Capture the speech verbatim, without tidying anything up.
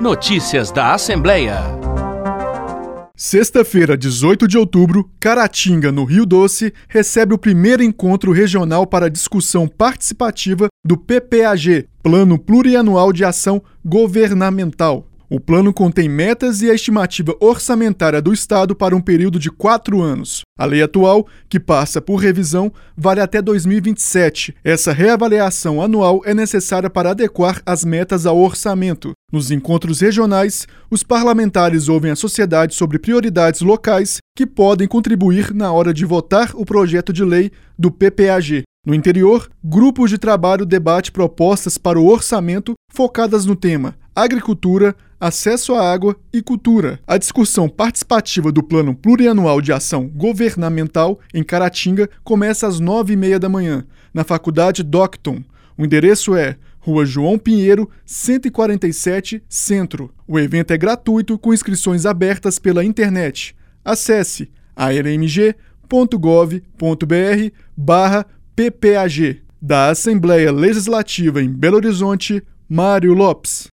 Notícias da Assembleia. Sexta-feira, dezoito de outubro, Caratinga, no Rio Doce, recebe o primeiro encontro regional para discussão participativa do P P A G, Plano Plurianual de Ação Governamental. O plano contém metas e a estimativa orçamentária do Estado para um período de quatro anos. A lei atual, que passa por revisão, vale até dois mil e vinte e sete. Essa reavaliação anual é necessária para adequar as metas ao orçamento. Nos encontros regionais, os parlamentares ouvem a sociedade sobre prioridades locais que podem contribuir na hora de votar o projeto de lei do P P A G. No interior, grupos de trabalho debatem propostas para o orçamento focadas no tema agricultura, acesso à água e cultura. A discussão participativa do Plano Plurianual de Ação Governamental em Caratinga começa às nove e meia da manhã, na Faculdade Docton. O endereço é Rua João Pinheiro, cento e quarenta e sete, Centro. O evento é gratuito, com inscrições abertas pela internet. Acesse a r m g ponto gov ponto b r barra P P A G. Da Assembleia Legislativa em Belo Horizonte, Mário Lopes.